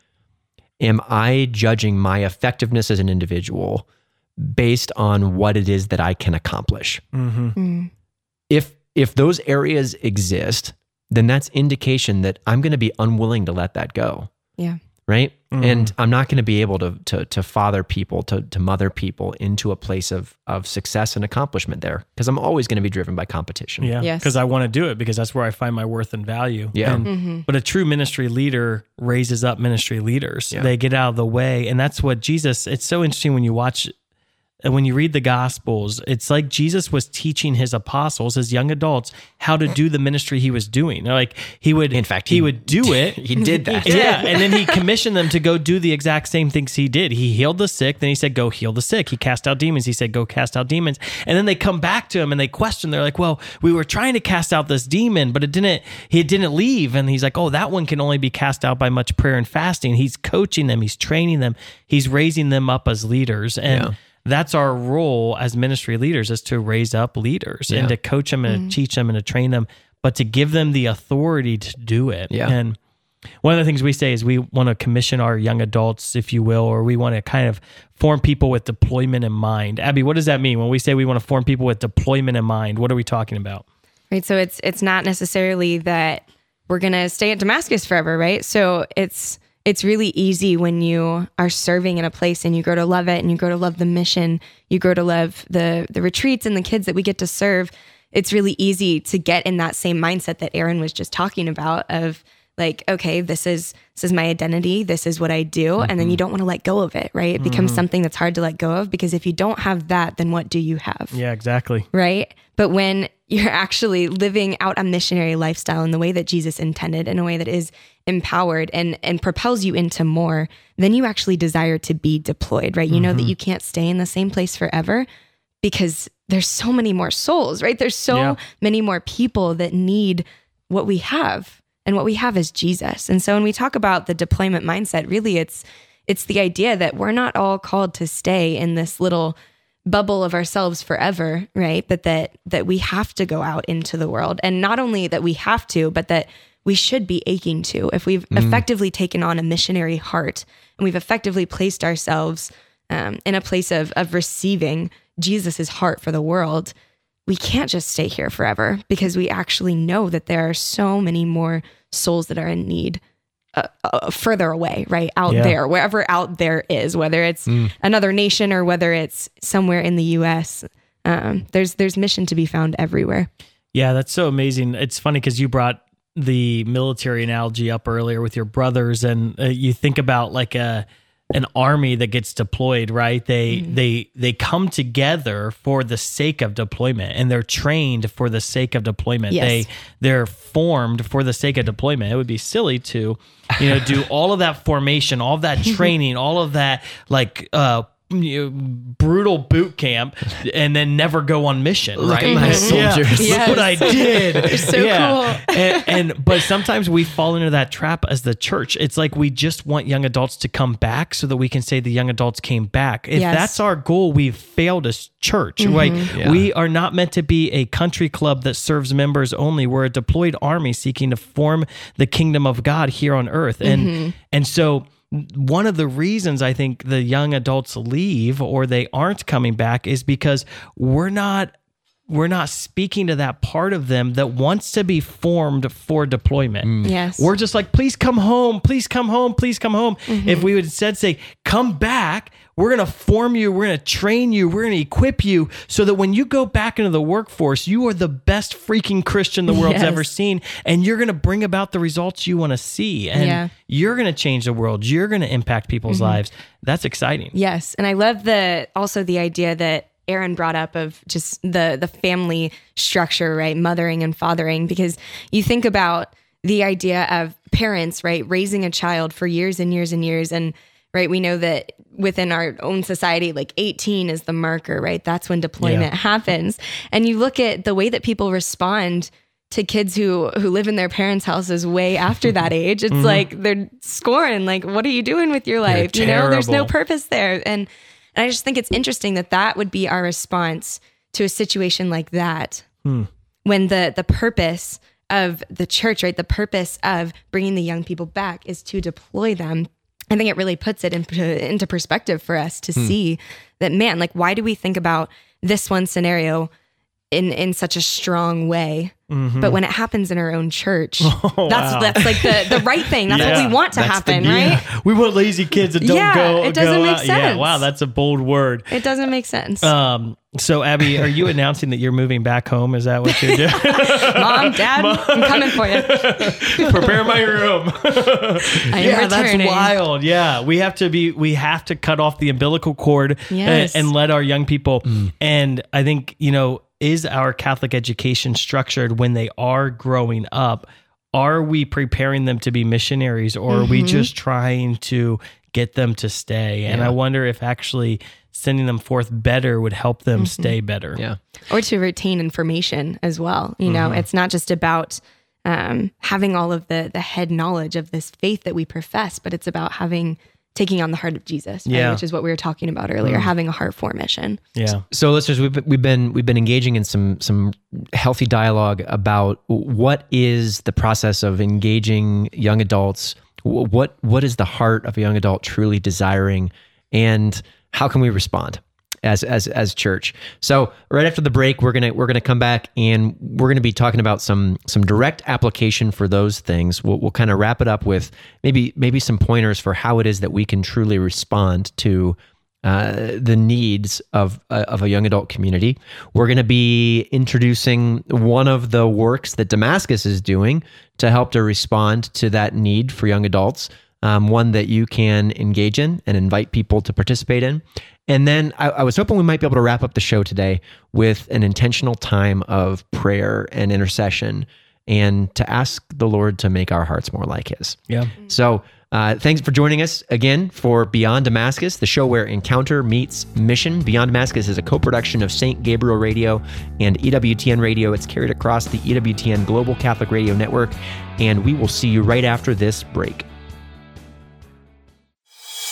am I judging my effectiveness as an individual based on what it is that I can accomplish? Mm-hmm. Mm. If if those areas exist, then that's indication that I'm going to be unwilling to let that go. Yeah. Right? Mm-hmm. And I'm not going to be able to to to father people, to to mother people into a place of of success and accomplishment there, because I'm always going to be driven by competition. Yeah, because yes. I want to do it because that's where I find my worth and value. Yeah. And, mm-hmm. But a true ministry leader raises up ministry leaders. Yeah. They get out of the way, and that's what Jesus. It's so interesting when you watch. And when you read the Gospels, it's like Jesus was teaching his apostles, his young adults, how to do the ministry he was doing. Like he would, in fact, he, he would do it. He did that. Yeah, and then he commissioned them to go do the exact same things he did. He healed the sick. Then he said, "Go heal the sick." He cast out demons. He said, "Go cast out demons." And then they come back to him and they question. They're like, "Well, we were trying to cast out this demon, but it didn't. He didn't leave." And he's like, "Oh, that one can only be cast out by much prayer and fasting." He's coaching them. He's training them. He's raising them up as leaders. And yeah. that's our role as ministry leaders, is to raise up leaders yeah. and to coach them and mm-hmm. to teach them and to train them, but to give them the authority to do it. Yeah. And one of the things we say is we want to commission our young adults, if you will, or we want to kind of form people with deployment in mind. Abby, what does that mean? When we say we want to form people with deployment in mind, what are we talking about? Right. So it's, it's not necessarily that we're going to stay at Damascus forever, right? So it's, It's really easy when you are serving in a place and you grow to love it and you grow to love the mission, you grow to love the the retreats and the kids that we get to serve. It's really easy to get in that same mindset that Aaron was just talking about of like, okay, this is this is my identity, this is what I do, mm-hmm. and then you don't want to let go of it, right? It mm-hmm. becomes something that's hard to let go of, because if you don't have that, then what do you have? Yeah, exactly. Right? But when you're actually living out a missionary lifestyle in the way that Jesus intended, in a way that is empowered and and propels you into more, then you actually desire to be deployed, right? You mm-hmm. know that you can't stay in the same place forever because there's so many more souls, right? There's so yeah. many more people that need what we have, and what we have is Jesus. And so when we talk about the deployment mindset, really it's it's the idea that we're not all called to stay in this little bubble of ourselves forever, right? But that that we have to go out into the world. And not only that we have to, but that we should be aching to. If we've mm. effectively taken on a missionary heart and we've effectively placed ourselves um, in a place of of receiving Jesus's heart for the world, we can't just stay here forever, because we actually know that there are so many more souls that are in need Uh, uh, further away, right? Out Yeah. there, wherever out there is, whether it's Mm. another nation or whether it's somewhere in the U S. Um, there's there's mission to be found everywhere. Yeah, that's so amazing. It's funny because you brought the military analogy up earlier with your brothers, and uh, you think about like a an army that gets deployed, right? They Mm-hmm. they they come together for the sake of deployment, and they're trained for the sake of deployment. Yes. They they're formed for the sake of deployment. It would be silly to, you know, do all of that formation, all of that training, all of that like uh you know, brutal boot camp, and then never go on mission. Look right? at my Yeah. soldiers. Look Yes. what I did. So cool. and, and but sometimes we fall into that trap as the church. It's like we just want young adults to come back so that we can say the young adults came back. If Yes. that's our goal, we've failed as church. Right? Yeah. We are not meant to be a country club that serves members only. We're a deployed army seeking to form the kingdom of God here on earth. And and so one of the reasons I think the young adults leave or they aren't coming back is because we're not we're not speaking to that part of them that wants to be formed for deployment. Yes. We're just like, please come home, please come home, please come home. If we would instead say, come back, we're going to form you, we're going to train you, we're going to equip you so that when you go back into the workforce, you are the best freaking Christian the world's Yes. ever seen, and you're going to bring about the results you want to see. And Yeah. you're going to change the world. You're going to impact people's lives. That's exciting. Yes, and I love the also the idea that Aaron brought up of just the the family structure, right? Mothering and fathering, because you think about the idea of parents, right, raising a child for years and years and years, and right, we know that within our own society, like eighteen is the marker, right? That's when deployment Yeah. happens. And you look at the way that people respond to kids who who live in their parents' houses way after that age. It's like they're scoring, like, what are you doing with your life? You know, there's no terrible. purpose there. And and I just think it's interesting that that would be our response to a situation like that. When the the purpose of the church, right, the purpose of bringing the young people back is to deploy them. I think it really puts it in, into perspective for us to see that, man, like, why do we think about this one scenario in in such a strong way? But when it happens in our own church, that's wow. that's like the the right thing. That's Yeah, what we want to that's the happen, deal. right? We want lazy kids that don't Yeah, go. it doesn't go make out. Yeah, sense. wow, that's a bold word. It doesn't make sense. Um, so Abby, are you announcing that you're moving back home? Is that what you're doing? Mom, Dad, I'm coming for you. Prepare my room. I am yeah, that's returning. wild. Yeah, we have to be. We have to cut off the umbilical cord Yes. and, and let our young people. And I think, you know, is our Catholic education structured when they are growing up? Are we preparing them to be missionaries, or are we just trying to get them to stay? And I wonder if actually sending them forth better would help them stay better. Yeah. Or to retain information as well. You know, it's not just about um, having all of the the head knowledge of this faith that we profess, but it's about having taking on the heart of Jesus, right? Yeah. Which is what we were talking about earlier, having a heart for mission. Yeah. So, listeners, we've we've been we've been engaging in some some healthy dialogue about what is the process of engaging young adults. What what is the heart of a young adult truly desiring, and how can we respond as as as church? So, right after the break, we're gonna we're gonna come back and we're gonna be talking about some some direct application for those things. We'll we'll kind of wrap it up with maybe maybe some pointers for how it is that we can truly respond to uh, the needs of uh, of a young adult community. We're going to be introducing one of the works that Damascus is doing to help to respond to that need for young adults. Um, one that you can engage in and invite people to participate in. And then I, I was hoping we might be able to wrap up the show today with an intentional time of prayer and intercession, and to ask the Lord to make our hearts more like His. Yeah. So uh, thanks for joining us again for Beyond Damascus, the show where encounter meets mission. Beyond Damascus is a co-production of Saint Gabriel Radio and E W T N Radio. It's carried across the E W T N Global Catholic Radio Network, and we will see you right after this break.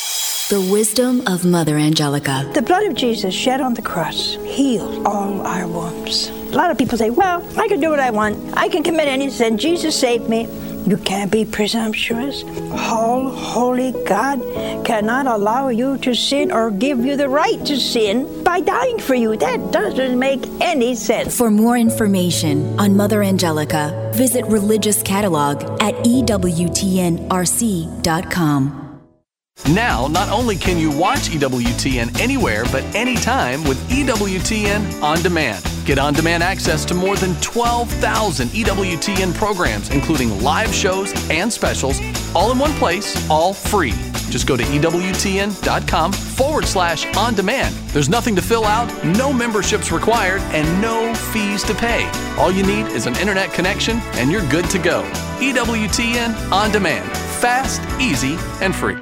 The wisdom of Mother Angelica. The blood of Jesus shed on the cross healed all our wounds. A lot of people say, well, I can do what I want. I can commit any sin. Jesus saved me. You can't be presumptuous. All holy God cannot allow you to sin or give you the right to sin by dying for you. That doesn't make any sense. For more information on Mother Angelica, visit Religious Catalog at E W T N R C dot com. Now, not only can you watch E W T N anywhere but anytime with E W T N On Demand. Get on-demand access to more than twelve thousand E W T N programs, including live shows and specials, all in one place, all free. Just go to EWTN.com forward slash on demand. There's nothing to fill out, no memberships required, and no fees to pay. All you need is an internet connection, and you're good to go. E W T N On Demand. Fast, easy, and free.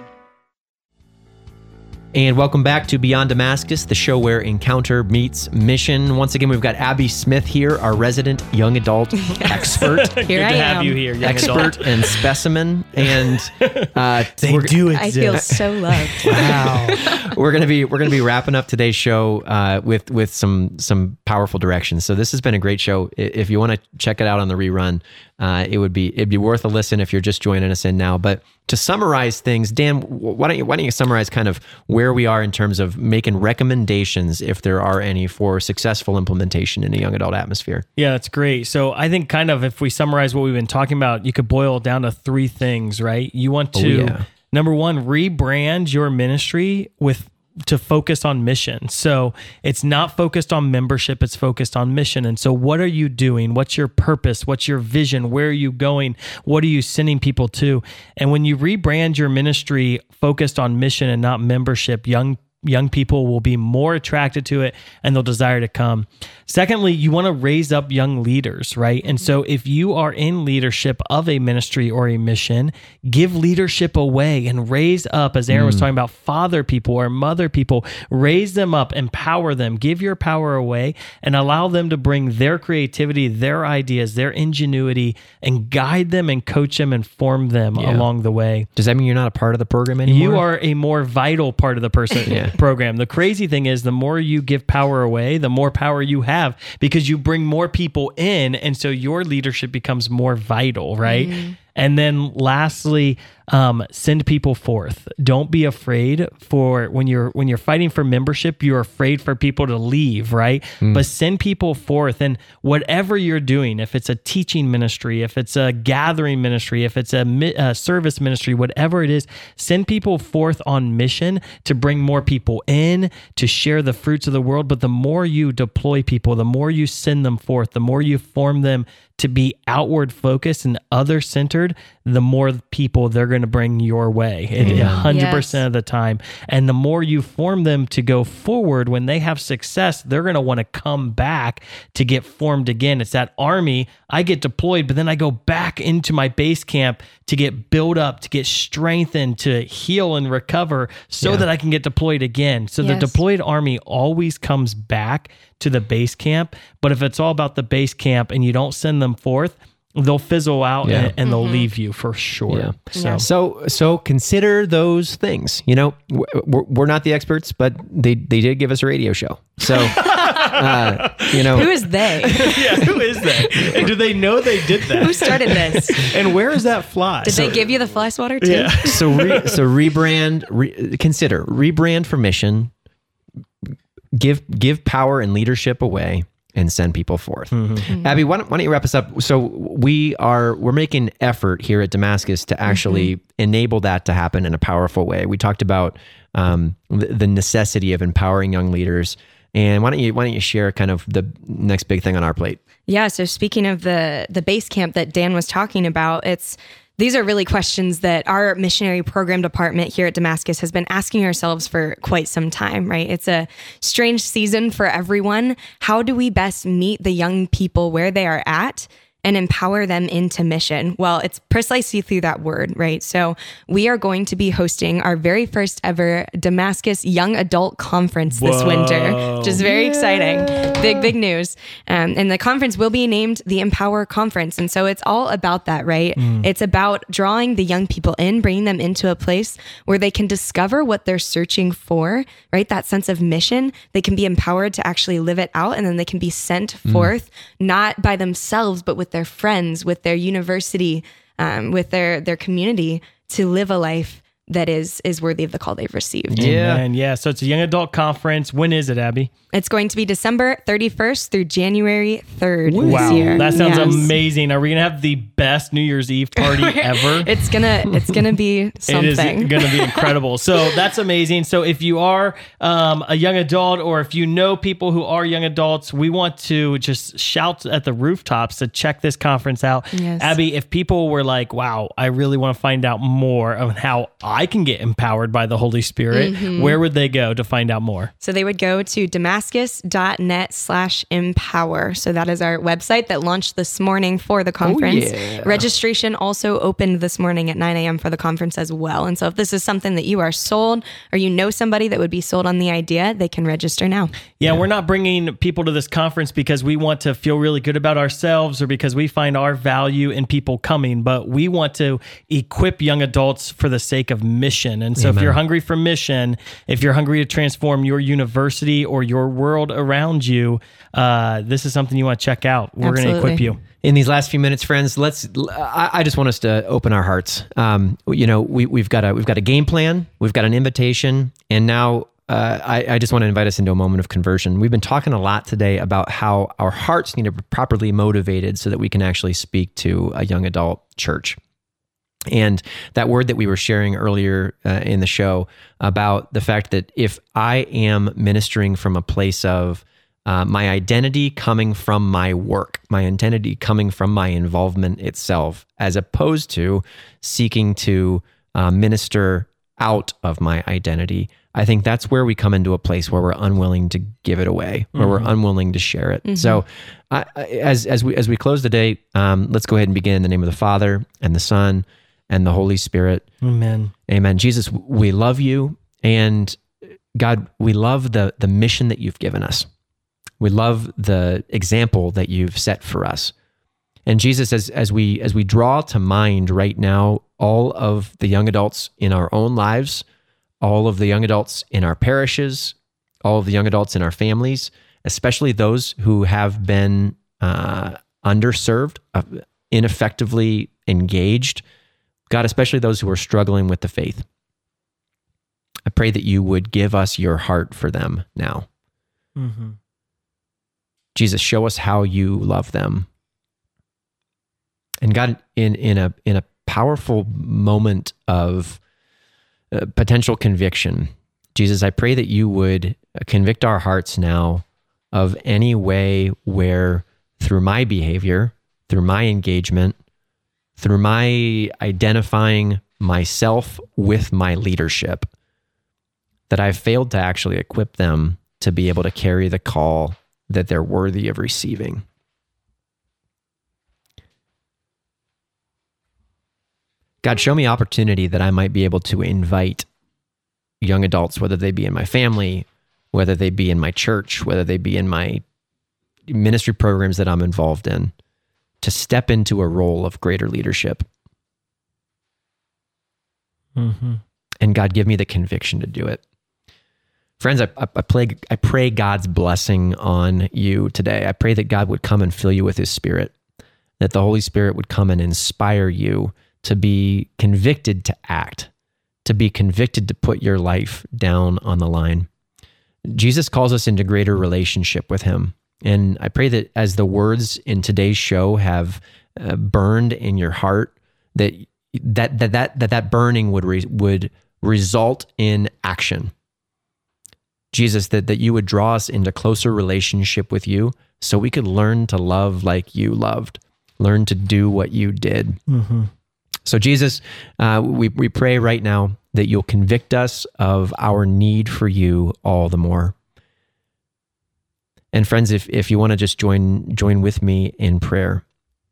And welcome back to Beyond Damascus, the show where encounter meets mission. Once again, we've got Abby Smith here, our resident young adult expert. Here Good I to have am. you here, young expert adult. and specimen. And uh, They we're- do exist. I feel so loved. Wow. we're gonna be we're gonna be wrapping up today's show uh, with with some some powerful directions. So this has been a great show. I- If you want to check it out on the rerun, uh, it would be it'd be worth a listen if you're just joining us in now. But to summarize things, Dan, why don't you why don't you summarize kind of where we are in terms of making recommendations, if there are any, for successful implementation in a young adult atmosphere? Yeah, that's great. So I think kind of if we summarize what we've been talking about, you could boil it down to three things, right? You want to, Oh, yeah. number one, rebrand your ministry with to focus on mission. So it's not focused on membership, it's focused on mission. And so what are you doing? What's your purpose? What's your vision? Where are you going? What are you sending people to? And when you rebrand your ministry focused on mission and not membership, young young people will be more attracted to it and they'll desire to come. Secondly, you want to raise up young leaders, right? And so if you are in leadership of a ministry or a mission, give leadership away and raise up, as Aaron was talking about, father people or mother people, raise them up, empower them, give your power away and allow them to bring their creativity, their ideas, their ingenuity, and guide them and coach them and form them Yeah. along the way. Does that mean you're not a part of the program anymore? You are a more vital part of the person Yeah. program. The crazy thing is the more you give power away, the more power you have because you bring more people in. And so your leadership becomes more vital, right? Mm-hmm. And then lastly, um, send people forth. Don't be afraid for when you're when you're fighting for membership, you're afraid for people to leave, right? Mm. But send people forth, and whatever you're doing, if it's a teaching ministry, if it's a gathering ministry, if it's a, a service ministry, whatever it is, send people forth on mission to bring more people in, to share the fruits of the world. But the more you deploy people, the more you send them forth, the more you form them to be outward focused and other centered, the more people they're going to bring your way one hundred percent yes. of the time. And the more you form them to go forward, when they have success, they're going to want to come back to get formed again. It's that army. I get deployed, but then I go back into my base camp to get built up, to get strengthened, to heal and recover so yeah. that I can get deployed again. So yes. the deployed army always comes back to the base camp. But if it's all about the base camp and you don't send them forth, they'll fizzle out yeah. and, and mm-hmm. they'll leave you for sure. Yeah. So. Yeah. so, so consider those things. You know, we're, we're not the experts, but they they did give us a radio show. So, uh, you know, who is they? yeah, who is they? And do they know they did that? Who started this? And where is that fly? Did so, they give you the fly swatter too? Yeah. so, re, so rebrand. Re, consider rebrand for mission. Give give power and leadership away, and send people forth. Mm-hmm. Mm-hmm. Abby, why don't, why don't you wrap us up? So we are we're making effort here at Damascus to actually mm-hmm. enable that to happen in a powerful way. We talked about um, the, the necessity of empowering young leaders, and why don't you why don't you share kind of the next big thing on our plate? Yeah. So speaking of the the base camp that Dan was talking about, it's these are really questions that our missionary program department here at Damascus has been asking ourselves for quite some time, right? It's a strange season for everyone. How do we best meet the young people where they are at and empower them into mission? Well, it's precisely through that word, right? So we are going to be hosting our very first ever Damascus Young Adult Conference this Whoa. winter, which is very yeah. exciting. Big, big news. Um, and the conference will be named the Empower Conference. And so it's all about that, right? Mm. It's about drawing the young people in, bringing them into a place where they can discover what they're searching for, right? That sense of mission. They can be empowered to actually live it out, and then they can be sent mm. forth, not by themselves, but with their friends, with their university, um, with their their community, to live a life that is is worthy of the call they've received. Yeah. Amen. Yeah. So it's a young adult conference. When is it, Abby? It's going to be December thirty-first through January third wow. this year. That sounds yes. amazing. Are we going to have the best New Year's Eve party ever? It's going to it's gonna be something. It is going to be incredible. So that's amazing. So if you are um, a young adult, or if you know people who are young adults, we want to just shout at the rooftops to check this conference out. Yes. Abby, if people were like, wow, I really want to find out more on how I can get empowered by the Holy Spirit, mm-hmm. where would they go to find out more? So they would go to damascus.net slash empower. So that is our website that launched this morning for the conference. Oh, yeah. Registration also opened this morning at nine a.m. for the conference as well. And so if this is something that you are sold, or you know somebody that would be sold on the idea, they can register now. Yeah, yeah. We're not bringing people to this conference because we want to feel really good about ourselves, or because we find our value in people coming, but we want to equip young adults for the sake of mission. And so Amen. If you're hungry for mission, if you're hungry to transform your university or your world around you, uh, this is something you want to check out. We're going to equip you. In these last few minutes, friends, let's. I, I just want us to open our hearts. Um, you know, we, we've got a we've got a game plan, we've got an invitation, and now uh, I, I just want to invite us into a moment of conversion. We've been talking a lot today about how our hearts need to be properly motivated so that we can actually speak to a young adult church. And that word that we were sharing earlier uh, in the show about the fact that if I am ministering from a place of uh, my identity coming from my work, my identity coming from my involvement itself, as opposed to seeking to uh, minister out of my identity, I think that's where we come into a place where we're unwilling to give it away, where mm-hmm. we're unwilling to share it. Mm-hmm. So, I, as as we as we close the day, um, let's go ahead and begin in the name of the Father and the Son and the Holy Spirit. Amen. Amen. Jesus, we love you, and God, we love the the mission that you've given us. We love the example that you've set for us. And Jesus, as as we as we draw to mind right now all of the young adults in our own lives, all of the young adults in our parishes, all of the young adults in our families, especially those who have been uh, underserved, uh, ineffectively engaged, God, especially those who are struggling with the faith, I pray that you would give us your heart for them now. Mm-hmm. Jesus, show us how you love them. And God, in in a in a powerful moment of uh, potential conviction, Jesus, I pray that you would convict our hearts now of any way where, through my behavior, through my engagement, through my identifying myself with my leadership, that I've failed to actually equip them to be able to carry the call that they're worthy of receiving. God, show me opportunity that I might be able to invite young adults, whether they be in my family, whether they be in my church, whether they be in my ministry programs that I'm involved in, to step into a role of greater leadership. Mm-hmm. And God, give me the conviction to do it. Friends, I, I, pray, I pray God's blessing on you today. I pray that God would come and fill you with his Spirit, that the Holy Spirit would come and inspire you to be convicted to act, to be convicted to put your life down on the line. Jesus calls us into greater relationship with him. And I pray that as the words in today's show have uh, burned in your heart, that that that that that, that burning would re- would result in action. Jesus, that, that you would draw us into closer relationship with you so we could learn to love like you loved, learn to do what you did. Mm-hmm. So Jesus, uh, we, we pray right now that you'll convict us of our need for you all the more. And friends, if, if you want to just join join with me in prayer,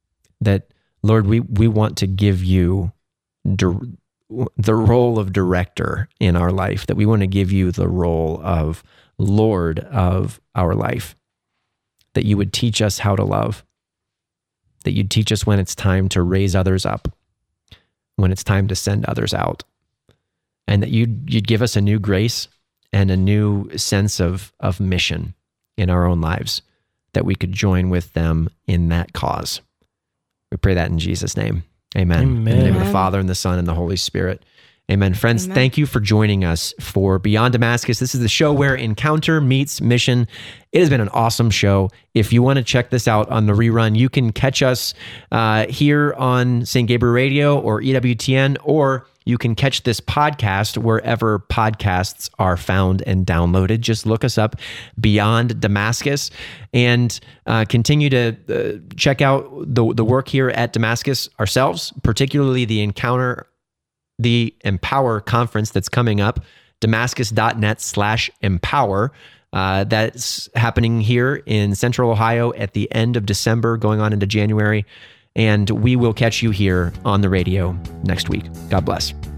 that, Lord, we, we want to give you di- the role of director in our life, that we want to give you the role of Lord of our life, that you would teach us how to love, that you'd teach us when it's time to raise others up, when it's time to send others out, and that you'd, you'd give us a new grace and a new sense of, of mission in our own lives, that we could join with them in that cause. We pray that in Jesus' name. Amen. Amen. In the name of the Father and the Son and the Holy Spirit. Amen. Friends, Amen. Thank you for joining us for Beyond Damascus. This is the show where encounter meets mission. It has been an awesome show. If you want to check this out on the rerun, you can catch us uh, here on Saint Gabriel Radio or E W T N, or you can catch this podcast wherever podcasts are found and downloaded. Just look us up, Beyond Damascus, and uh, continue to uh, check out the, the work here at Damascus ourselves, particularly the Encounter, the Empower conference that's coming up, damascus.net slash empower. Uh, that's happening here in Central Ohio at the end of December, going on into January. And we will catch you here on the radio next week. God bless.